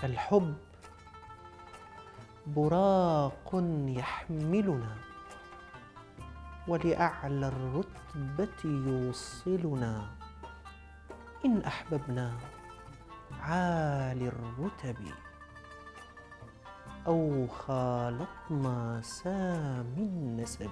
فالحب براق يحملنا ولأعلى الرتبة يوصلنا، إن أحببنا عالي الرتب أو خالطنا سامي النسب.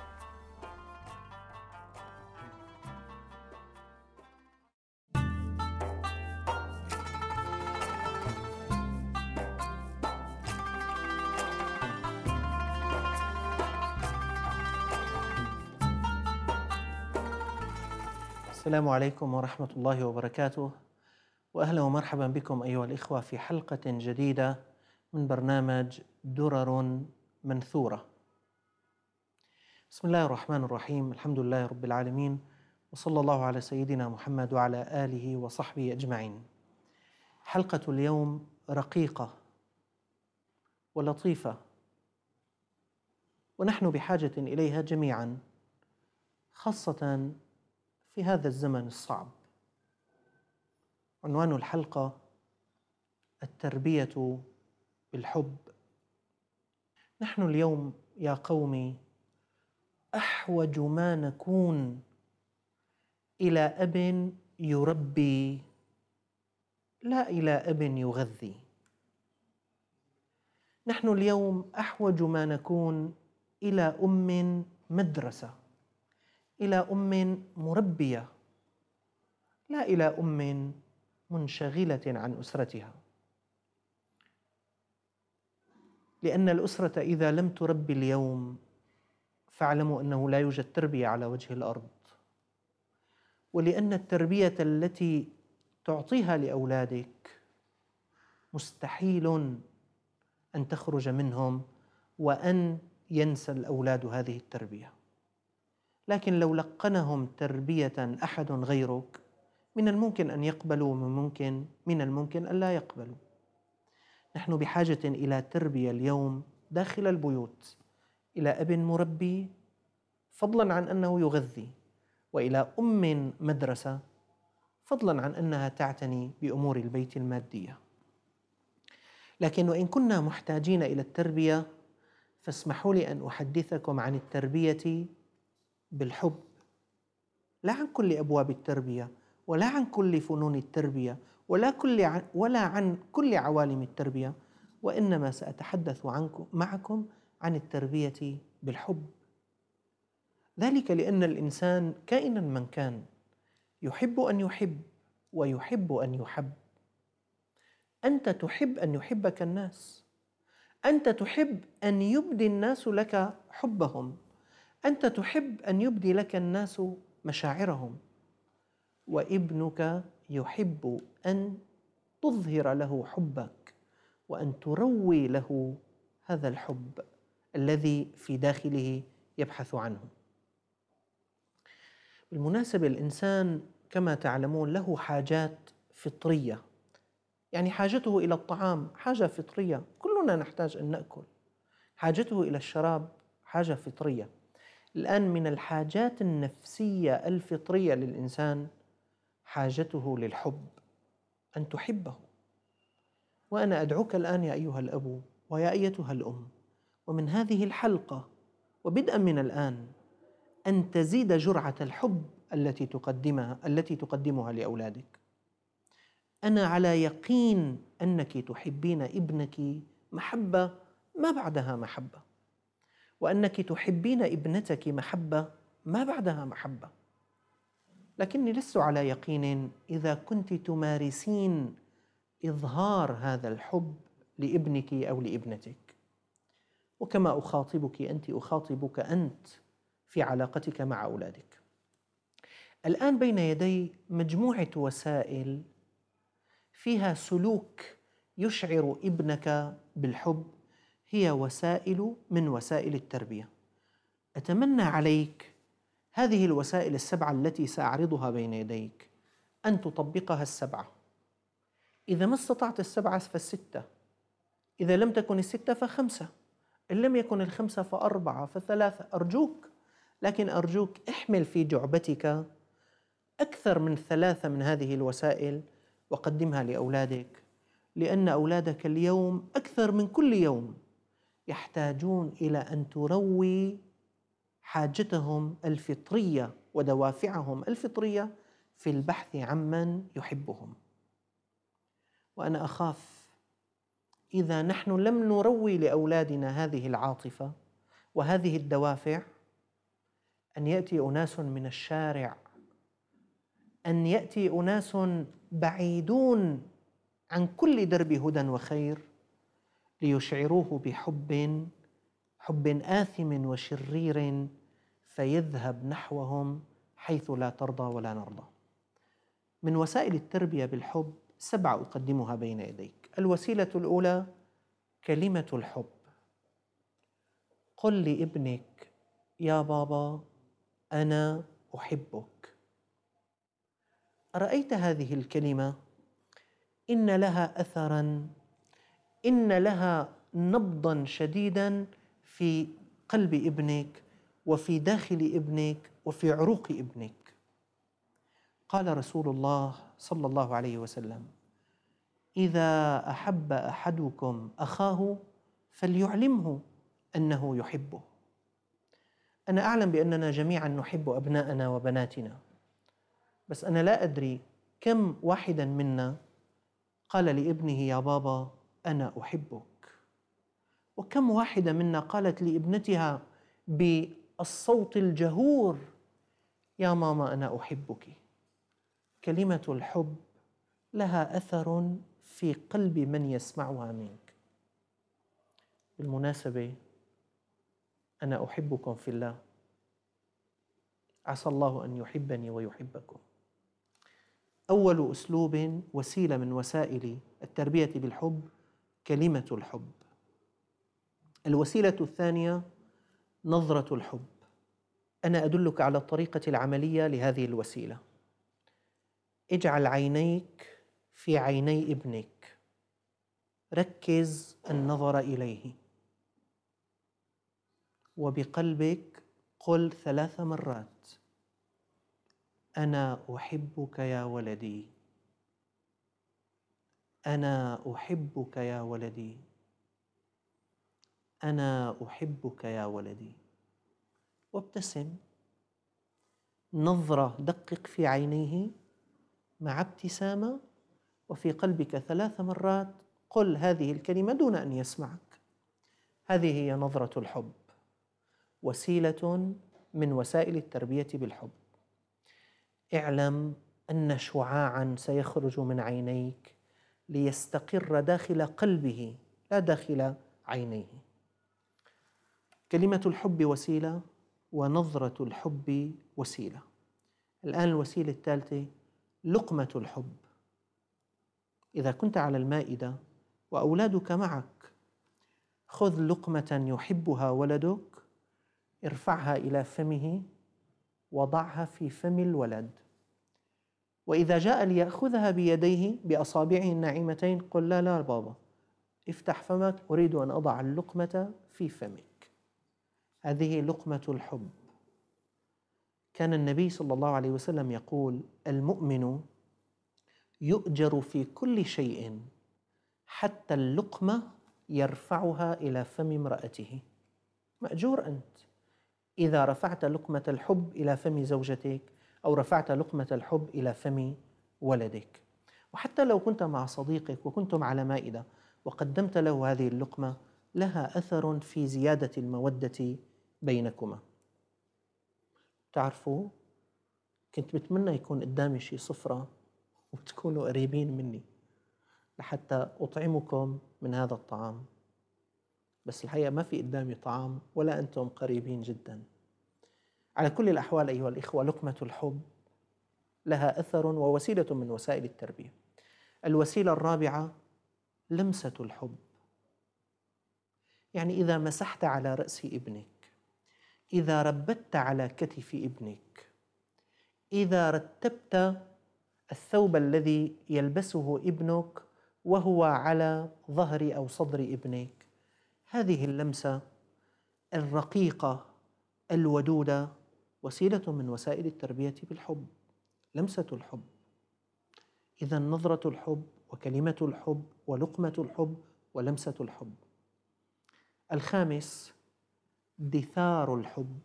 السلام عليكم ورحمة الله وبركاته، وأهلا ومرحبا بكم أيها الإخوة في حلقة جديدة من برنامج درر منثورة. بسم الله الرحمن الرحيم، الحمد لله رب العالمين، وصلى الله على سيدنا محمد وعلى آله وصحبه أجمعين. حلقة اليوم رقيقة ولطيفة، ونحن بحاجة إليها جميعا، خاصة في هذا الزمن الصعب. عنوان الحلقة: التربية بالحب. نحن اليوم يا قومي أحوج ما نكون إلى أب يربي، لا إلى أب يغذي. نحن اليوم أحوج ما نكون إلى أم مدرسة، إلى أم مربية، لا إلى أم منشغلة عن أسرتها. لأن الأسرة إذا لم تربي اليوم فاعلموا أنه لا يوجد تربية على وجه الأرض، ولأن التربية التي تعطيها لأولادك مستحيل أن تخرج منهم وأن ينسى الأولاد هذه التربية. لكن لو لقنهم تربية أحد غيرك من الممكن أن يقبلوا، من الممكن أن لا يقبلوا. نحن بحاجة إلى تربية اليوم داخل البيوت، إلى أب مربي فضلا عن أنه يغذي، وإلى أم مدرسة فضلا عن أنها تعتني بأمور البيت المادية. لكن وإن كنا محتاجين إلى التربية فاسمحوا لي أن أحدثكم عن التربية بالحب، لا عن كل أبواب التربية، ولا عن كل فنون التربية، ولا عن كل عوالم التربية، وإنما سأتحدث معكم عن التربية بالحب. ذلك لأن الإنسان كائنا من كان يحب أن يحب ويحب أن يحب. أنت تحب أن يحبك الناس، أنت تحب أن يبدي الناس لك حبهم، أنت تحب أن يبدي لك الناس مشاعرهم، وابنك يحب أن تظهر له حبك وأن تروي له هذا الحب الذي في داخله يبحث عنه. بالمناسبة الإنسان كما تعلمون له حاجات فطرية، يعني حاجته إلى الطعام حاجة فطرية، كلنا نحتاج أن نأكل. حاجته إلى الشراب حاجة فطرية. الآن من الحاجات النفسية الفطرية للإنسان حاجته للحب، أن تحبه. وأنا أدعوك الآن يا أيها الأب ويا أيتها الأم، ومن هذه الحلقة وبدءا من الآن، أن تزيد جرعة الحب التي تقدمها لأولادك. أنا على يقين أنك تحبين ابنك محبة ما بعدها محبة، وأنك تحبين ابنتك محبة ما بعدها محبة. لكني لست على يقين إذا كنت تمارسين إظهار هذا الحب لابنك أو لابنتك. وكما أخاطبك أنت أخاطبك أنت في علاقتك مع أولادك. الآن بين يدي مجموعة وسائل فيها سلوك يشعر ابنك بالحب، هي وسائل من وسائل التربية. أتمنى عليك هذه الوسائل السبعة التي سأعرضها بين يديك أن تطبقها السبعة. إذا ما استطعت السبعة فالستة، إذا لم تكن الستة فخمسة، إن لم يكن الخمسة فأربعة فثلاثة. أرجوك، لكن أرجوك احمل في جعبتك أكثر من 3 من هذه الوسائل وقدمها لأولادك، لأن أولادك اليوم أكثر من كل يوم يحتاجون إلى أن تروي حاجتهم الفطرية ودوافعهم الفطرية في البحث عمن يحبهم. وأنا أخاف إذا نحن لم نروي لأولادنا هذه العاطفة وهذه الدوافع أن يأتي أناس من الشارع، أن يأتي أناس بعيدون عن كل درب هدى وخير ليشعروه حب آثم وشرير، فيذهب نحوهم حيث لا ترضى ولا نرضى. من وسائل التربية بالحب 7 أقدمها بين يديك. الوسيلة الأولى كلمة الحب. قل لابنك: يا بابا أنا أحبك. أرأيت هذه الكلمة؟ إن لها أثراً، إن لها نبضاً شديداً في قلب ابنك وفي داخل ابنك وفي عروق ابنك. قال رسول الله صلى الله عليه وسلم: إذا أحب أحدكم أخاه فليعلمه أنه يحبه. أنا أعلم بأننا جميعاً نحب أبناءنا وبناتنا، بس أنا لا أدري كم واحداً منا قال لابنه: يا بابا أنا أحبك. وكم واحدة منا قالت لابنتها بالصوت الجهور: يا ماما أنا أحبك. كلمة الحب لها أثر في قلب من يسمعها منك. بالمناسبة، أنا أحبكم في الله، عسى الله أن يحبني ويحبكم. أول أسلوب، وسيلة من وسائل التربية بالحب، كلمة الحب. الوسيلة الثانية نظرة الحب. أنا أدلك على الطريقة العملية لهذه الوسيلة. اجعل عينيك في عيني ابنك، ركز النظر إليه، وبقلبك قل 3 مرات: أنا أحبك يا ولدي، أنا أحبك يا ولدي، أنا أحبك يا ولدي. وابتسم، نظرة، دقق في عينيه مع ابتسامة، وفي قلبك 3 مرات قل هذه الكلمة دون أن يسمعك. هذه هي نظرة الحب، وسيلة من وسائل التربية بالحب. اعلم أن شعاعاً سيخرج من عينيك ليستقر داخل قلبه لا داخل عينيه. كلمة الحب وسيلة، ونظرة الحب وسيلة. الآن الوسيلة الثالثة لقمة الحب. إذا كنت على المائدة وأولادك معك، خذ لقمة يحبها ولدك، ارفعها إلى فمه وضعها في فم الولد، وإذا جاء ليأخذها بيديه بأصابعه الناعمتين قل: لا لا بابا، افتح فمك، أريد أن أضع اللقمة في فمك. هذه لقمة الحب. كان النبي صلى الله عليه وسلم يقول: المؤمن يؤجر في كل شيء حتى اللقمة يرفعها إلى فم امرأته. مأجور أنت إذا رفعت لقمة الحب إلى فم زوجتك، أو رفعت لقمة الحب إلى فم ولدك. وحتى لو كنت مع صديقك وكنتم على مائدة وقدمت له هذه اللقمة، لها أثر في زيادة المودة بينكما. تعرفوا، كنت بتمنى يكون قدامي شي صفرة وتكونوا قريبين مني لحتى أطعمكم من هذا الطعام، بس الحقيقة ما في قدامي طعام ولا أنتم قريبين جدا. على كل الأحوال أيها الإخوة، لقمة الحب لها أثر ووسيلة من وسائل التربية. الوسيلة الرابعة لمسة الحب. يعني إذا مسحت على رأس ابنك، إذا ربت على كتف ابنك، إذا رتبت الثوب الذي يلبسه ابنك وهو على ظهر أو صدر ابنك، هذه اللمسة الرقيقة الودودة وسيلة من وسائل التربية بالحب. لمسة الحب. إذا نظرة الحب وكلمة الحب ولقمة الحب ولمسة الحب. الخامس دثار الحب.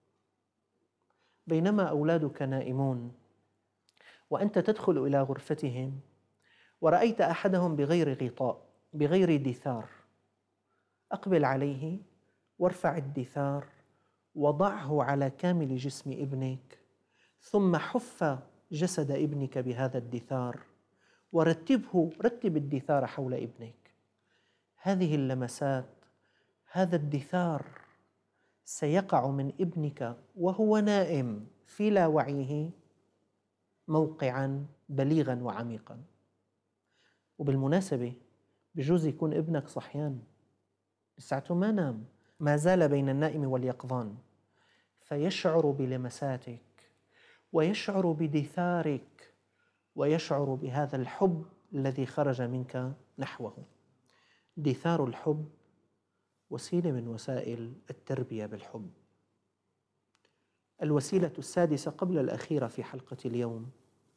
بينما أولادك نائمون وأنت تدخل إلى غرفتهم ورأيت أحدهم بغير غطاء بغير دثار، أقبل عليه وارفع الدثار وضعه على كامل جسم ابنك، ثم حف جسد ابنك بهذا الدثار رتب الدثار حول ابنك. هذه اللمسات، هذا الدثار سيقع من ابنك وهو نائم في لا وعيه موقعا بليغا وعميقا. وبالمناسبة بجوز يكون ابنك صحيان لساعته ما نام، ما زال بين النائم واليقظان، فيشعر بلمساتك ويشعر بدثارك ويشعر بهذا الحب الذي خرج منك نحوه. دثار الحب وسيلة من وسائل التربية بالحب. الوسيلة السادسة قبل الأخيرة في حلقة اليوم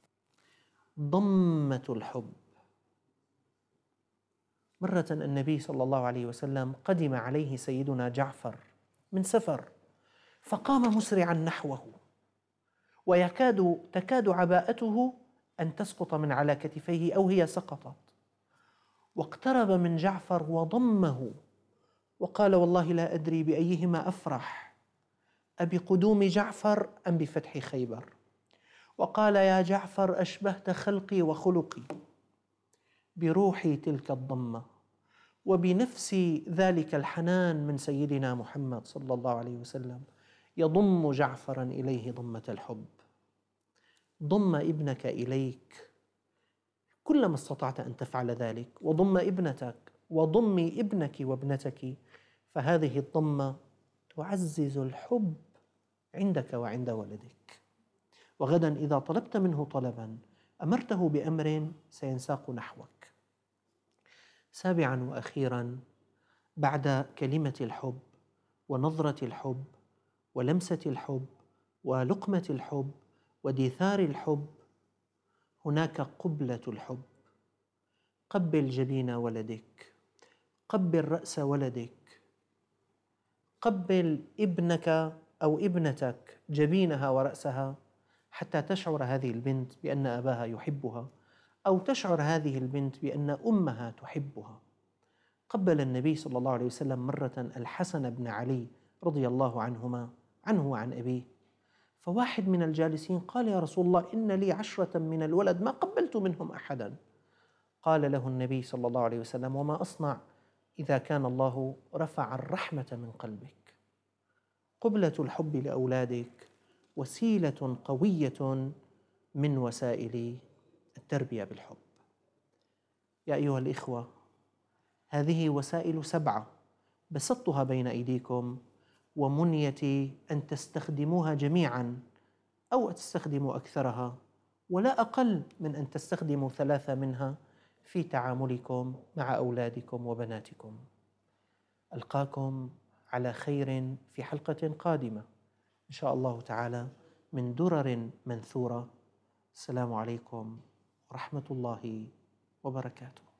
ضمة الحب. مرة النبي صلى الله عليه وسلم قدم عليه سيدنا جعفر من سفر، فقام مسرعا نحوه تكاد عباءته أن تسقط من على كتفيه أو هي سقطت، واقترب من جعفر وضمه وقال: والله لا أدري بأيهما أفرح، أبقدوم جعفر أم بفتح خيبر؟ وقال: يا جعفر أشبهت خلقي وخلقي. بروحي تلك الضمة وبنفس ذلك الحنان من سيدنا محمد صلى الله عليه وسلم يضم جعفرا إليه ضمة الحب. ضم ابنك إليك كلما استطعت أن تفعل ذلك، وضم ابنتك وضمي ابنك وابنتك، فهذه الضمة تعزز الحب عندك وعند ولدك. وغدا إذا طلبت منه طلبا أمرته بأمر سينساق نحوك. سابعا وأخيرا، بعد كلمة الحب ونظرة الحب ولمسة الحب ولقمة الحب ودثار الحب، هناك قبلة الحب. قبل جبين ولدك، قبل رأس ولدك، قبل ابنك أو ابنتك جبينها ورأسها حتى تشعر هذه البنت بأن أباها يحبها، أو تشعر هذه البنت بأن أمها تحبها. قبل النبي صلى الله عليه وسلم مرة الحسن بن علي رضي الله عنهما عنه وعن أبيه، فواحد من الجالسين قال: يا رسول الله، إن لي 10 من الولد ما قبلت منهم أحدا. قال له النبي صلى الله عليه وسلم: وما أصنع إذا كان الله رفع الرحمة من قلبك؟ قبلة الحب لأولادك وسيلة قوية من وسائل التربية بالحب. يا أيها الإخوة، هذه وسائل 7 بسطتها بين أيديكم، ومنيتي أن تستخدموها جميعا أو تستخدموا أكثرها، ولا أقل من أن تستخدموا 3 منها في تعاملكم مع أولادكم وبناتكم. ألقاكم على خير في حلقة قادمة إن شاء الله تعالى من درر منثورة. السلام عليكم ورحمة الله وبركاته.